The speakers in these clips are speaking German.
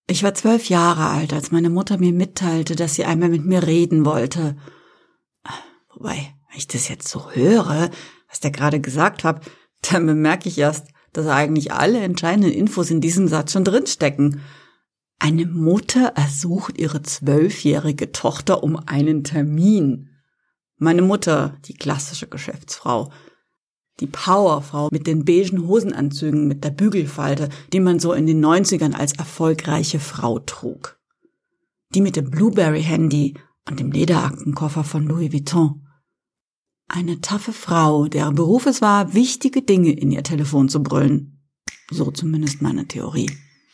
Ich war 12 Jahre alt, als meine Mutter mir mitteilte, dass sie einmal mit mir reden wollte. Wobei, wenn ich das jetzt so höre, was der gerade gesagt hat, dann bemerke ich erst, dass eigentlich alle entscheidenden Infos in diesem Satz schon drinstecken. Eine Mutter ersucht ihre 12-jährige Tochter um einen Termin. Meine Mutter, die klassische Geschäftsfrau. Die Powerfrau mit den beigen Hosenanzügen mit der Bügelfalte, die man so in den 90ern als erfolgreiche Frau trug. Die mit dem Blueberry-Handy und dem Lederaktenkoffer von Louis Vuitton. Eine taffe Frau, deren Beruf es war, wichtige Dinge in ihr Telefon zu brüllen. So zumindest meine Theorie.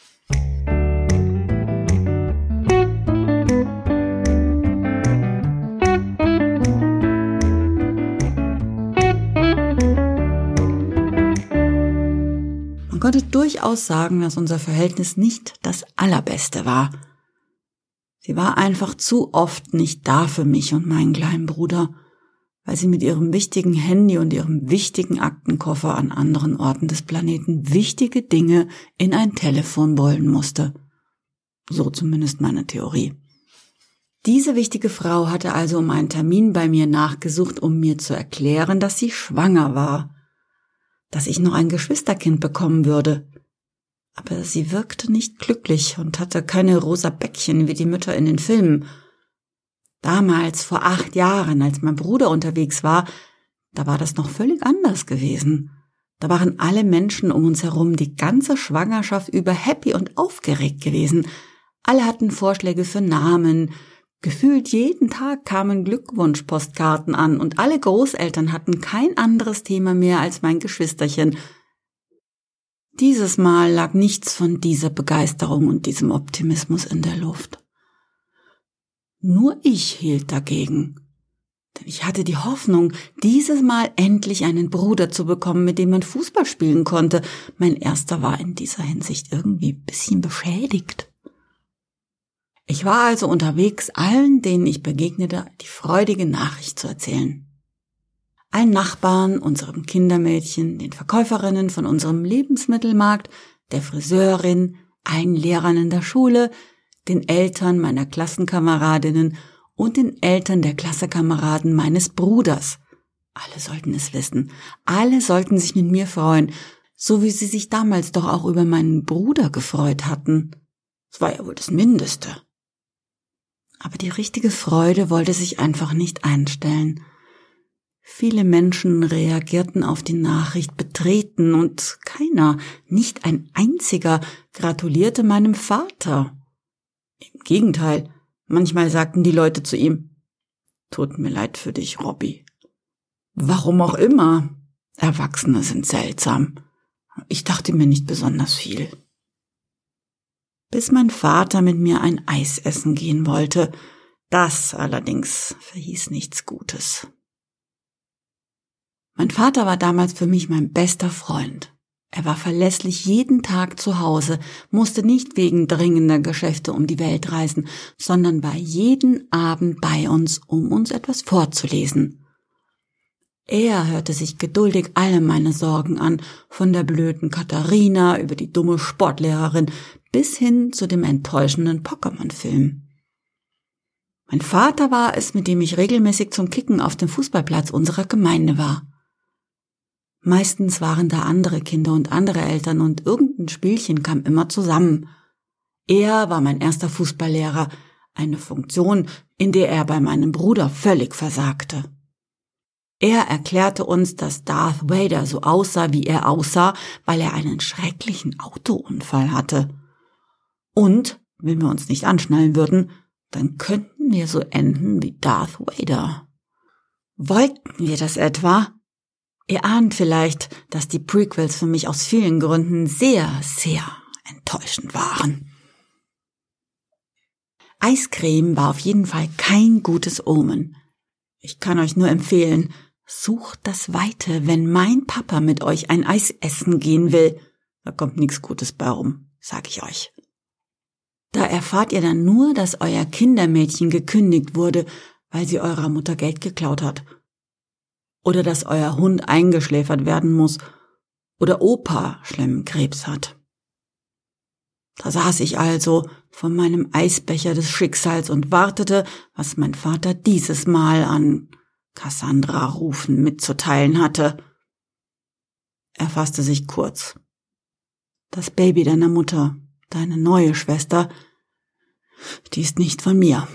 Man konnte durchaus sagen, dass unser Verhältnis nicht das allerbeste war. Sie war einfach zu oft nicht da für mich und meinen kleinen Bruder, weil sie mit ihrem wichtigen Handy und ihrem wichtigen Aktenkoffer an anderen Orten des Planeten wichtige Dinge in ein Telefon brüllen musste. So zumindest meine Theorie. Diese wichtige Frau hatte also um einen Termin bei mir nachgesucht, um mir zu erklären, dass sie schwanger war, dass ich noch ein Geschwisterkind bekommen würde. Aber sie wirkte nicht glücklich und hatte keine rosa Bäckchen wie die Mütter in den Filmen. Damals, vor 8 Jahren, als mein Bruder unterwegs war, da war das noch völlig anders gewesen. Da waren alle Menschen um uns herum die ganze Schwangerschaft über happy und aufgeregt gewesen. Alle hatten Vorschläge für Namen. Gefühlt jeden Tag kamen Glückwunschpostkarten an und alle Großeltern hatten kein anderes Thema mehr als mein Geschwisterchen. Dieses Mal lag nichts von dieser Begeisterung und diesem Optimismus in der Luft. Nur ich hielt dagegen, denn ich hatte die Hoffnung, dieses Mal endlich einen Bruder zu bekommen, mit dem man Fußball spielen konnte. Mein erster war in dieser Hinsicht irgendwie ein bisschen beschädigt. Ich war also unterwegs, allen, denen ich begegnete, die freudige Nachricht zu erzählen. Allen Nachbarn, unserem Kindermädchen, den Verkäuferinnen von unserem Lebensmittelmarkt, der Friseurin, allen Lehrern in der Schule, den Eltern meiner Klassenkameradinnen und den Eltern der Klassenkameraden meines Bruders. Alle sollten es wissen. Alle sollten sich mit mir freuen, so wie sie sich damals doch auch über meinen Bruder gefreut hatten. Das war ja wohl das Mindeste. Aber die richtige Freude wollte sich einfach nicht einstellen. Viele Menschen reagierten auf die Nachricht betreten und keiner, nicht ein einziger, gratulierte meinem Vater. Im Gegenteil, manchmal sagten die Leute zu ihm, »Tut mir leid für dich, Robby.« Warum auch immer. Erwachsene sind seltsam. Ich dachte mir nicht besonders viel. Bis mein Vater mit mir ein Eis essen gehen wollte. Das allerdings verhieß nichts Gutes. Mein Vater war damals für mich mein bester Freund. Er war verlässlich jeden Tag zu Hause, musste nicht wegen dringender Geschäfte um die Welt reisen, sondern war jeden Abend bei uns, um uns etwas vorzulesen. Er hörte sich geduldig alle meine Sorgen an, von der blöden Katharina über die dumme Sportlehrerin bis hin zu dem enttäuschenden Pokémon-Film. Mein Vater war es, mit dem ich regelmäßig zum Kicken auf dem Fußballplatz unserer Gemeinde war. Meistens waren da andere Kinder und andere Eltern und irgendein Spielchen kam immer zusammen. Er war mein erster Fußballlehrer, eine Funktion, in der er bei meinem Bruder völlig versagte. Er erklärte uns, dass Darth Vader so aussah, wie er aussah, weil er einen schrecklichen Autounfall hatte. Und, wenn wir uns nicht anschnallen würden, dann könnten wir so enden wie Darth Vader. Wollten wir das etwa? Ihr ahnt vielleicht, dass die Prequels für mich aus vielen Gründen sehr, sehr enttäuschend waren. Eiscreme war auf jeden Fall kein gutes Omen. Ich kann euch nur empfehlen, sucht das Weite, wenn mein Papa mit euch ein Eis essen gehen will. Da kommt nichts Gutes bei rum, sag ich euch. Da erfahrt ihr dann nur, dass euer Kindermädchen gekündigt wurde, weil sie eurer Mutter Geld geklaut hat. Oder dass euer Hund eingeschläfert werden muss. Oder Opa schlimmen Krebs hat. Da saß ich also, von meinem Eisbecher des Schicksals und wartete, was mein Vater dieses Mal an Cassandra-Rufen mitzuteilen hatte. Er fasste sich kurz. Das Baby deiner Mutter, deine neue Schwester, die ist nicht von mir.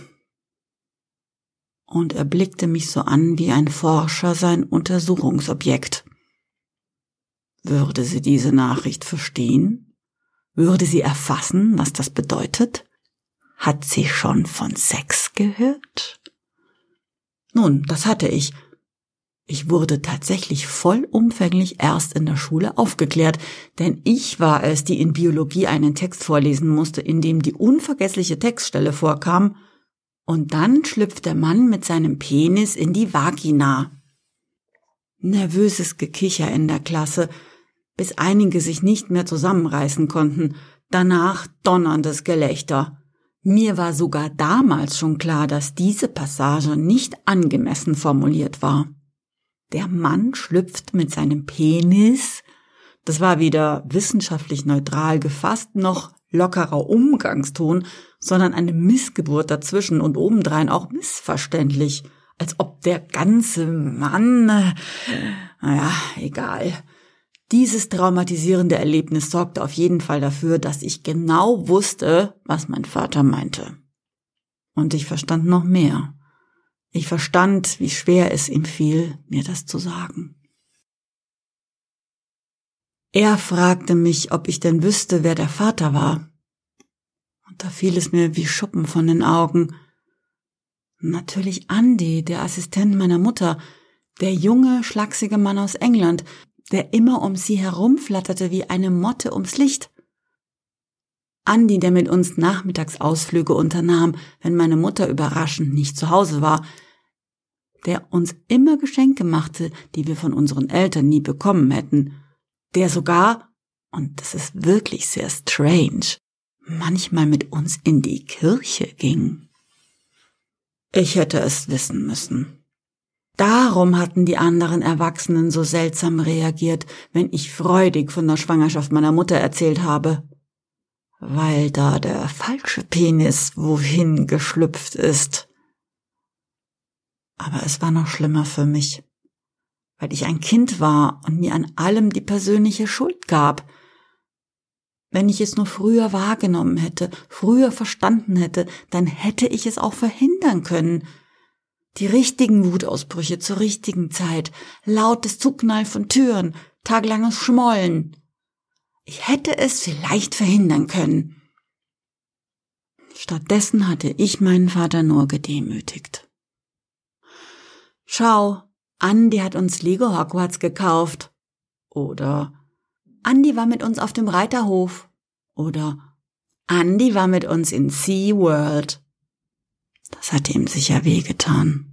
Und er blickte mich so an wie ein Forscher sein Untersuchungsobjekt. Würde sie diese Nachricht verstehen? Würde sie erfassen, was das bedeutet? Hat sie schon von Sex gehört? Nun, das hatte ich. Ich wurde tatsächlich vollumfänglich erst in der Schule aufgeklärt, denn ich war es, die in Biologie einen Text vorlesen musste, in dem die unvergessliche Textstelle vorkam: Und dann schlüpft der Mann mit seinem Penis in die Vagina. Nervöses Gekicher in der Klasse, bis einige sich nicht mehr zusammenreißen konnten. Danach donnerndes Gelächter. Mir war sogar damals schon klar, dass diese Passage nicht angemessen formuliert war. Der Mann schlüpft mit seinem Penis. Das war weder wissenschaftlich neutral gefasst, noch lockerer Umgangston, sondern eine Missgeburt dazwischen und obendrein auch missverständlich, als ob der ganze Mann, naja, egal. Dieses traumatisierende Erlebnis sorgte auf jeden Fall dafür, dass ich genau wusste, was mein Vater meinte. Und ich verstand noch mehr. Ich verstand, wie schwer es ihm fiel, mir das zu sagen. Er fragte mich, ob ich denn wüsste, wer der Vater war. Und da fiel es mir wie Schuppen von den Augen. Natürlich Andy, der Assistent meiner Mutter, der junge, schlachsige Mann aus England, der immer um sie herumflatterte wie eine Motte ums Licht. Andy, der mit uns Nachmittagsausflüge unternahm, wenn meine Mutter überraschend nicht zu Hause war, der uns immer Geschenke machte, die wir von unseren Eltern nie bekommen hätten, der sogar, und das ist wirklich sehr strange, manchmal mit uns in die Kirche ging. Ich hätte es wissen müssen. Darum hatten die anderen Erwachsenen so seltsam reagiert, wenn ich freudig von der Schwangerschaft meiner Mutter erzählt habe. Weil da der falsche Penis wohin geschlüpft ist. Aber es war noch schlimmer für mich, weil ich ein Kind war und mir an allem die persönliche Schuld gab. Wenn ich es nur früher wahrgenommen hätte, früher verstanden hätte, dann hätte ich es auch verhindern können. Die richtigen Wutausbrüche zur richtigen Zeit, lautes Zuknall von Türen, tagelanges Schmollen. Ich hätte es vielleicht verhindern können. Stattdessen hatte ich meinen Vater nur gedemütigt. Schau, Andy hat uns Lego Hogwarts gekauft. Oder Andy war mit uns auf dem Reiterhof. Oder Andy war mit uns in SeaWorld. Das hatte ihm sicher wehgetan.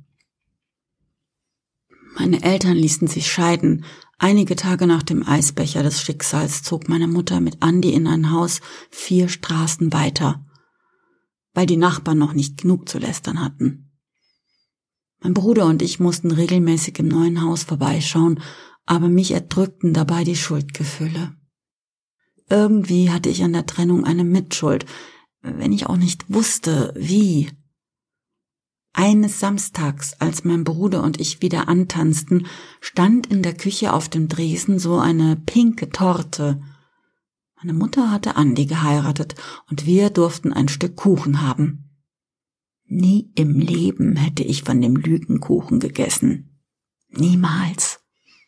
Meine Eltern ließen sich scheiden. Einige Tage nach dem Eisbecher des Schicksals zog meine Mutter mit Andy in ein Haus 4 Straßen weiter, weil die Nachbarn noch nicht genug zu lästern hatten. Mein Bruder und ich mussten regelmäßig im neuen Haus vorbeischauen, aber mich erdrückten dabei die Schuldgefühle. Irgendwie hatte ich an der Trennung eine Mitschuld, wenn ich auch nicht wusste, wie. Eines Samstags, als mein Bruder und ich wieder antanzten, stand in der Küche auf dem Dresen so eine pinke Torte. Meine Mutter hatte Andy geheiratet und wir durften ein Stück Kuchen haben. Nie im Leben hätte ich von dem Lügenkuchen gegessen. Niemals.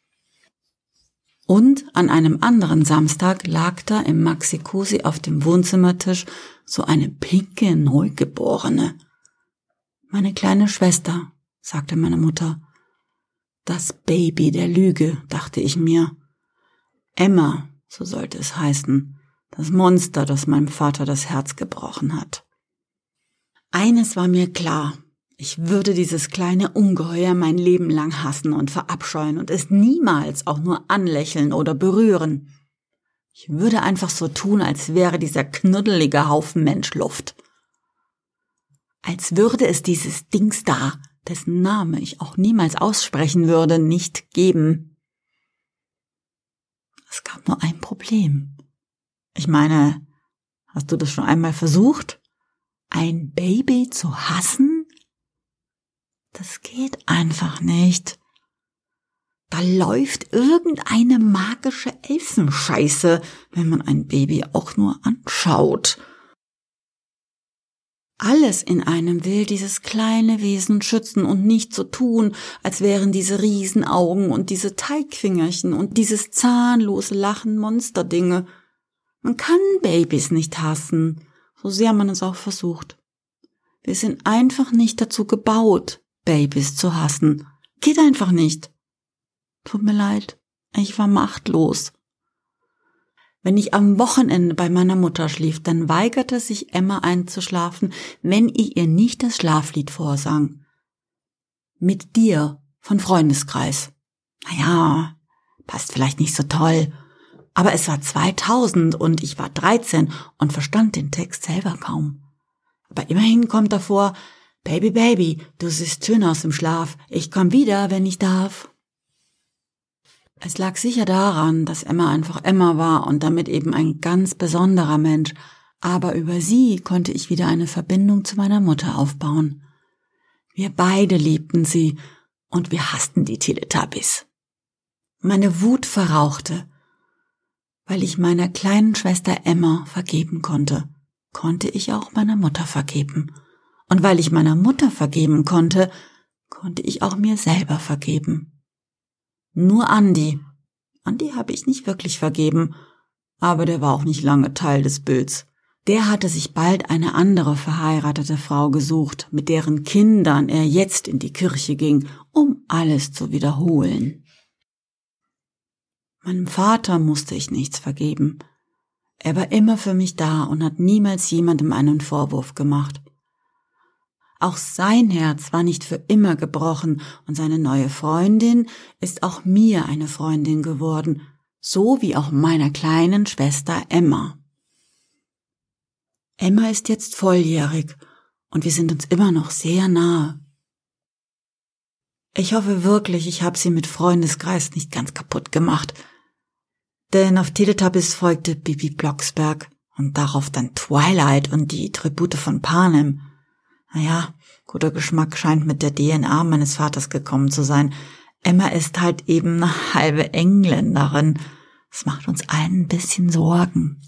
Und an einem anderen Samstag lag da im Maxi-Cosi auf dem Wohnzimmertisch so eine pinke Neugeborene. »Meine kleine Schwester«, sagte meine Mutter. »Das Baby der Lüge«, dachte ich mir. »Emma«, so sollte es heißen, das Monster, das meinem Vater das Herz gebrochen hat. Eines war mir klar, ich würde dieses kleine Ungeheuer mein Leben lang hassen und verabscheuen und es niemals auch nur anlächeln oder berühren. Ich würde einfach so tun, als wäre dieser knuddelige Haufen Mensch Luft. Als würde es dieses Dings da, dessen Name ich auch niemals aussprechen würde, nicht geben. Es gab nur ein Problem. Ich meine, hast du das schon einmal versucht? Ein Baby zu hassen? Das geht einfach nicht. Da läuft irgendeine magische Elfenscheiße, wenn man ein Baby auch nur anschaut. Alles in einem will dieses kleine Wesen schützen und nicht so tun, als wären diese Riesenaugen und diese Teigfingerchen und dieses zahnlose Lachen Monsterdinge. Man kann Babys nicht hassen, so sehr man es auch versucht. Wir sind einfach nicht dazu gebaut, Babys zu hassen. Geht einfach nicht. Tut mir leid, ich war machtlos. Wenn ich am Wochenende bei meiner Mutter schlief, dann weigerte sich Emma einzuschlafen, wenn ich ihr nicht das Schlaflied vorsang. Mit dir von Freundeskreis. Naja, passt vielleicht nicht so toll, aber es war 2000 und ich war 13 und verstand den Text selber kaum. Aber immerhin kommt davor, Baby, Baby, du siehst schön aus im Schlaf, ich komm wieder, wenn ich darf. Es lag sicher daran, dass Emma einfach Emma war und damit eben ein ganz besonderer Mensch, aber über sie konnte ich wieder eine Verbindung zu meiner Mutter aufbauen. Wir beide liebten sie und wir hassten die Teletubbies. Meine Wut verrauchte. Weil ich meiner kleinen Schwester Emma vergeben konnte, konnte ich auch meiner Mutter vergeben. Und weil ich meiner Mutter vergeben konnte, konnte ich auch mir selber vergeben. Nur Andi habe ich nicht wirklich vergeben, aber der war auch nicht lange Teil des Bilds. Der hatte sich bald eine andere verheiratete Frau gesucht, mit deren Kindern er jetzt in die Kirche ging, um alles zu wiederholen. Meinem Vater musste ich nichts vergeben. Er war immer für mich da und hat niemals jemandem einen Vorwurf gemacht. Auch sein Herz war nicht für immer gebrochen und seine neue Freundin ist auch mir eine Freundin geworden, so wie auch meiner kleinen Schwester Emma. Emma ist jetzt volljährig und wir sind uns immer noch sehr nahe. Ich hoffe wirklich, ich habe sie mit Freundeskreis nicht ganz kaputt gemacht. Denn auf Teletubbies folgte Bibi Blocksberg und darauf dann Twilight und die Tribute von Panem. Naja, guter Geschmack scheint mit der DNA meines Vaters gekommen zu sein. Emma ist halt eben eine halbe Engländerin. Das macht uns allen ein bisschen Sorgen.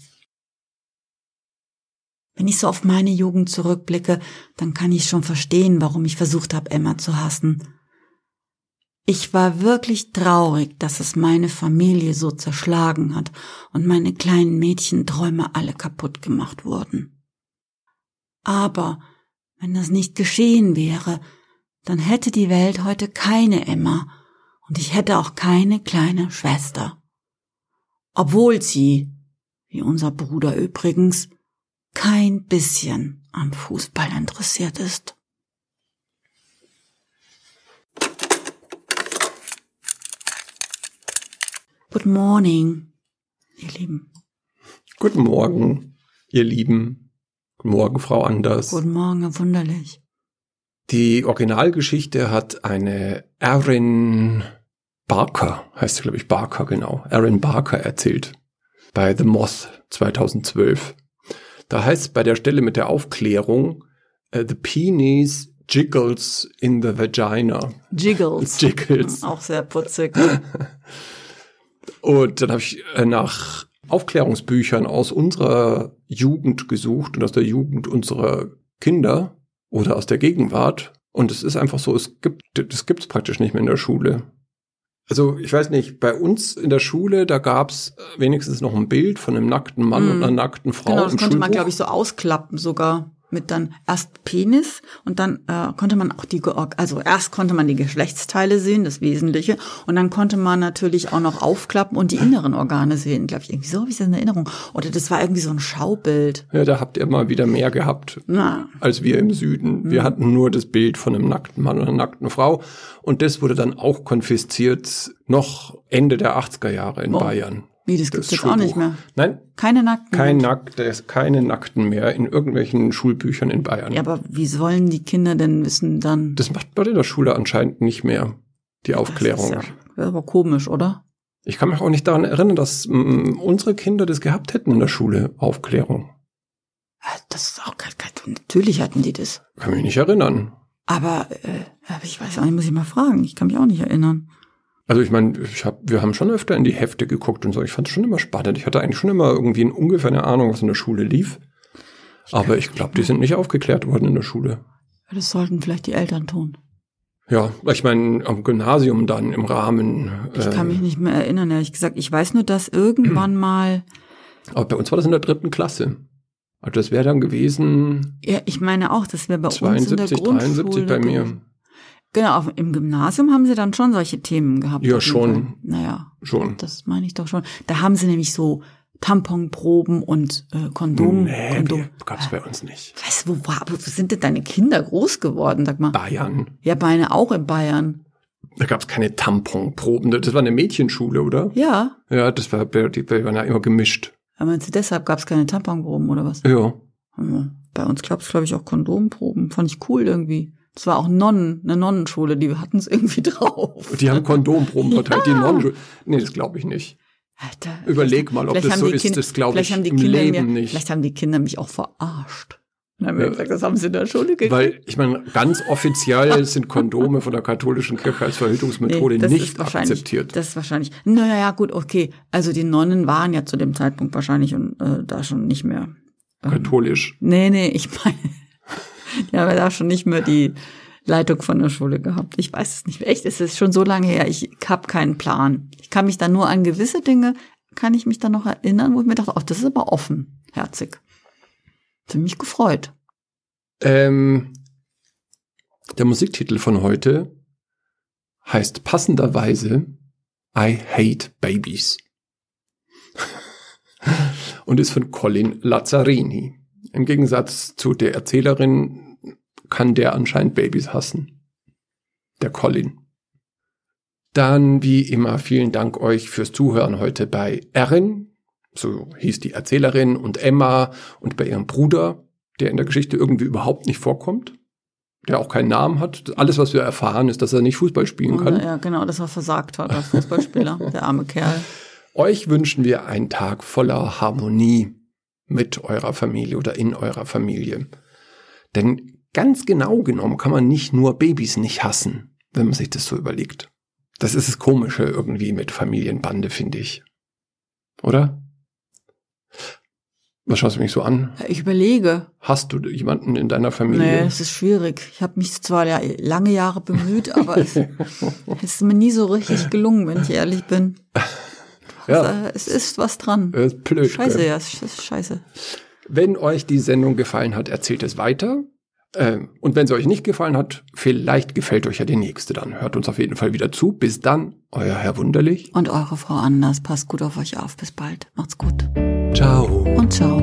Wenn ich so auf meine Jugend zurückblicke, dann kann ich schon verstehen, warum ich versucht habe, Emma zu hassen. Ich war wirklich traurig, dass es meine Familie so zerschlagen hat und meine kleinen Mädchenträume alle kaputt gemacht wurden. Aber wenn das nicht geschehen wäre, dann hätte die Welt heute keine Emma und ich hätte auch keine kleine Schwester. Obwohl sie, wie unser Bruder übrigens, kein bisschen am Fußball interessiert ist. Good morning, ihr Lieben. Guten Morgen, ihr Lieben. Guten Morgen, Frau Anders. Guten Morgen, wunderlich. Die Originalgeschichte hat eine Erin Barker, heißt sie, glaube ich, Barker, genau. Erin Barker erzählt. Bei The Moth 2012. Da heißt es bei der Stelle mit der Aufklärung, the penis jiggles in the vagina. Jiggles. Auch sehr putzig. Und dann habe ich nach Aufklärungsbüchern aus unserer Jugend gesucht und aus der Jugend unserer Kinder oder aus der Gegenwart. Und es ist einfach so, das gibt's praktisch nicht mehr in der Schule. Also ich weiß nicht, bei uns in der Schule, da gab's wenigstens noch ein Bild von einem nackten Mann und einer nackten Frau. Genau, das konnte man, glaube ich, so ausklappen sogar. Mit dann erst Penis und dann konnte man auch erst konnte man die Geschlechtsteile sehen, das Wesentliche, und dann konnte man natürlich auch noch aufklappen und die inneren Organe sehen, glaube ich, irgendwie so, wie ist das in Erinnerung? Oder das war irgendwie so ein Schaubild. Ja, da habt ihr mal wieder mehr gehabt als wir im Süden. Wir hatten nur das Bild von einem nackten Mann und einer nackten Frau und das wurde dann auch konfisziert noch Ende der 80er Jahre in Bayern. Wie, das gibt's jetzt auch nicht mehr? Nein. Keine Nackten? Keine Nackten mehr in irgendwelchen Schulbüchern in Bayern. Ja, aber wie sollen die Kinder denn wissen dann? Das macht man in der Schule anscheinend nicht mehr, die Aufklärung. Das ist aber komisch, oder? Ich kann mich auch nicht daran erinnern, dass unsere Kinder das gehabt hätten in der Schule, Aufklärung. Das ist auch Natürlich hatten die das. Kann mich nicht erinnern. Aber ich weiß auch nicht, muss ich mal fragen. Ich kann mich auch nicht erinnern. Also ich meine, wir haben schon öfter in die Hefte geguckt und so. Ich fand es schon immer spannend. Ich hatte eigentlich schon immer irgendwie ungefähr eine Ahnung, was in der Schule lief. Aber ich glaube, die sind nicht aufgeklärt worden in der Schule. Das sollten vielleicht die Eltern tun. Ja, ich meine, am Gymnasium dann im Rahmen. Ich kann mich nicht mehr erinnern, ehrlich gesagt. Ich weiß nur, dass irgendwann mal... Aber bei uns war das in der 3. Klasse. Also das wäre dann gewesen... Ja, ich meine auch, das wäre bei 72, uns in der Grundschule. 73 bei mir. Genau, im Gymnasium haben sie dann schon solche Themen gehabt. Ja, schon. Naja, schon. Das meine ich doch schon. Da haben sie nämlich so Tamponproben und Kondom. Gab's bei uns nicht. Weißt du, wo sind denn deine Kinder groß geworden, sag mal? Bayern. Ja, meine auch in Bayern. Da gab's keine Tamponproben. Das war eine Mädchenschule, oder? Ja. Ja, die waren ja immer gemischt. Ja, meinst du, deshalb gab's keine Tamponproben oder was? Ja. Bei uns gab's, glaube ich, auch Kondomproben. Fand ich cool irgendwie. Das war auch eine Nonnenschule, die hatten es irgendwie drauf. Die haben Kondomproben verteilt, die Nonnenschule. Nee, das glaube ich nicht. Alter, überleg mal, ob das so ist, das glaube ich im Leben nicht. Vielleicht haben die Kinder mich auch verarscht. Dann haben wir gesagt, das haben sie in der Schule gekriegt. Weil, ich meine, ganz offiziell sind Kondome von der katholischen Kirche als Verhütungsmethode nicht akzeptiert. Das ist wahrscheinlich. Naja, gut, okay. Also die Nonnen waren ja zu dem Zeitpunkt wahrscheinlich da schon nicht mehr. Katholisch. Nee, ich meine, die haben ja da schon nicht mehr die Leitung von der Schule gehabt. Ich weiß es nicht. Echt, es ist schon so lange her. Ich habe keinen Plan. Ich kann mich dann nur an gewisse Dinge, kann ich mich dann noch erinnern, wo ich mir dachte, das ist aber offenherzig. Für mich gefreut. Der Musiktitel von heute heißt passenderweise I Hate Babies und ist von Colin Lazzarini. Im Gegensatz zu der Erzählerin kann der anscheinend Babys hassen. Der Colin. Dann, wie immer, vielen Dank euch fürs Zuhören heute bei Erin, so hieß die Erzählerin, und Emma und bei ihrem Bruder, der in der Geschichte irgendwie überhaupt nicht vorkommt, der auch keinen Namen hat. Alles, was wir erfahren, ist, dass er nicht Fußball spielen kann. Ja, genau, dass er versagt hat als Fußballspieler, der arme Kerl. Euch wünschen wir einen Tag voller Harmonie mit eurer Familie oder in eurer Familie. Denn ganz genau genommen kann man nicht nur Babys nicht hassen, wenn man sich das so überlegt. Das ist das Komische irgendwie mit Familienbande, finde ich. Oder? Was schaust du mich so an? Ich überlege. Hast du jemanden in deiner Familie? Nee, das ist schwierig. Ich habe mich zwar lange Jahre bemüht, aber es ist mir nie so richtig gelungen, wenn ich ehrlich bin. Ja. Es ist was dran. Ist blöd. Scheiße, gell? ja, es ist scheiße. Wenn euch die Sendung gefallen hat, erzählt es weiter. Und wenn sie euch nicht gefallen hat, vielleicht gefällt euch ja die nächste dann. Hört uns auf jeden Fall wieder zu. Bis dann, euer Herr Wunderlich. Und eure Frau Anders. Passt gut auf euch auf. Bis bald. Macht's gut. Ciao. Und ciao.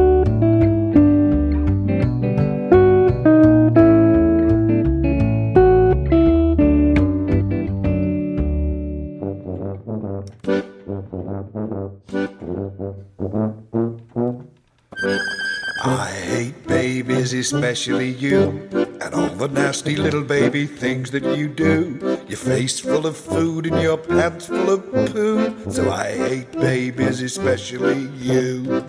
I hate babies, especially you, and all the nasty little baby things that you do. Your face full of food and your pants full of poo. So I hate babies, especially you.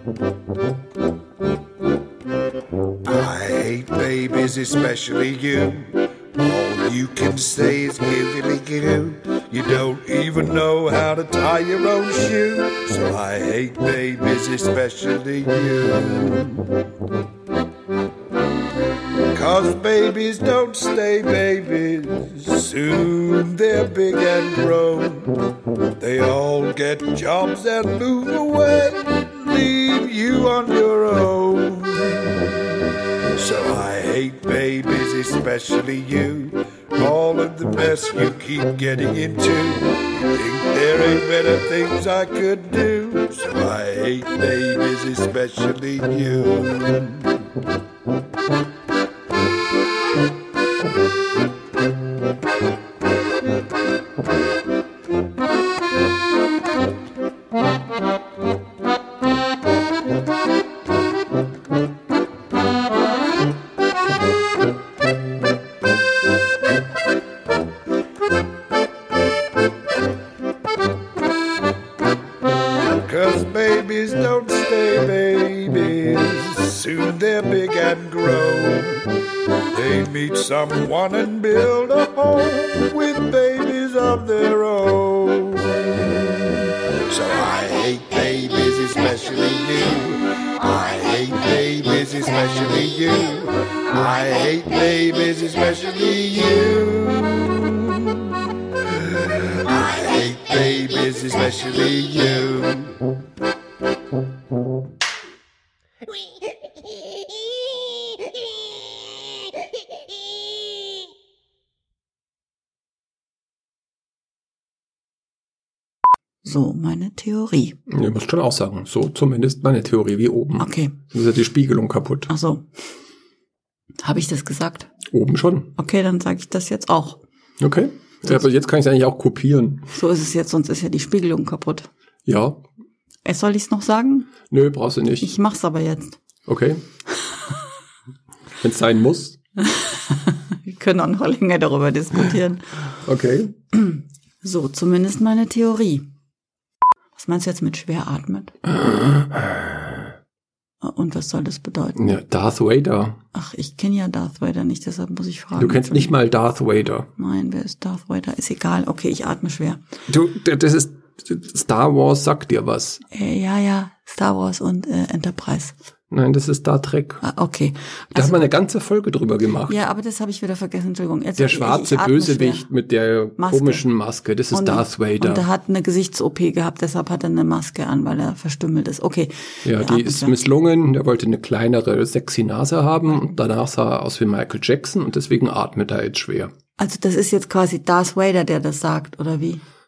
I hate babies, especially you. All you can say is giggly-goo. You don't even know how to tie your own shoe. So I hate babies, especially you. 'Cause babies don't stay babies. Soon they're big and grown. They all get jobs and move away, leave you on your own. So I hate babies, especially you. All of the mess you keep getting into. You think there ain't better things I could do. So I hate babies, especially you. Babies don't stay babies. Soon they're big and grow. They meet someone and build a home with babies of their own. So I hate babies, especially you. I hate babies, especially you. I hate babies, especially you. I hate babies, especially you. So, meine Theorie. Du musst schon auch sagen, so zumindest meine Theorie wie oben. Okay. Dann ist ja die Spiegelung kaputt. Ach so. Habe ich das gesagt? Oben schon. Okay, dann sage ich das jetzt auch. Okay. Ja, aber jetzt kann ich es eigentlich auch kopieren. So ist es jetzt, sonst ist ja die Spiegelung kaputt. Ja. Soll ich es noch sagen? Nö, brauchst du nicht. Ich mach's aber jetzt. Okay. Wenn es sein muss. Wir können auch noch länger darüber diskutieren. Okay. So, zumindest meine Theorie. Was meinst du jetzt mit schwer atmet? Und was soll das bedeuten? Ja, Darth Vader. Ach, ich kenne ja Darth Vader nicht, deshalb muss ich fragen. Du kennst nicht mal Darth Vader. Nein, wer ist Darth Vader? Ist egal. Okay, ich atme schwer. Du, das ist Star Wars, sagt dir was. Ja, Star Wars und Enterprise. Nein, das ist Star Trek. Ah, okay. Da hat man eine ganze Folge drüber gemacht. Ja, aber das habe ich wieder vergessen, Entschuldigung. Jetzt, der schwarze ich atme Bösewicht schwer. mit der komischen Maske, das ist Darth Vader. Und er hat eine Gesichts-OP gehabt, deshalb hat er eine Maske an, weil er verstümmelt ist. Okay. Ja, die ist misslungen, der wollte eine kleinere, sexy Nase haben und danach sah er aus wie Michael Jackson und deswegen atmet er jetzt schwer. Also das ist jetzt quasi Darth Vader, der das sagt, oder wie?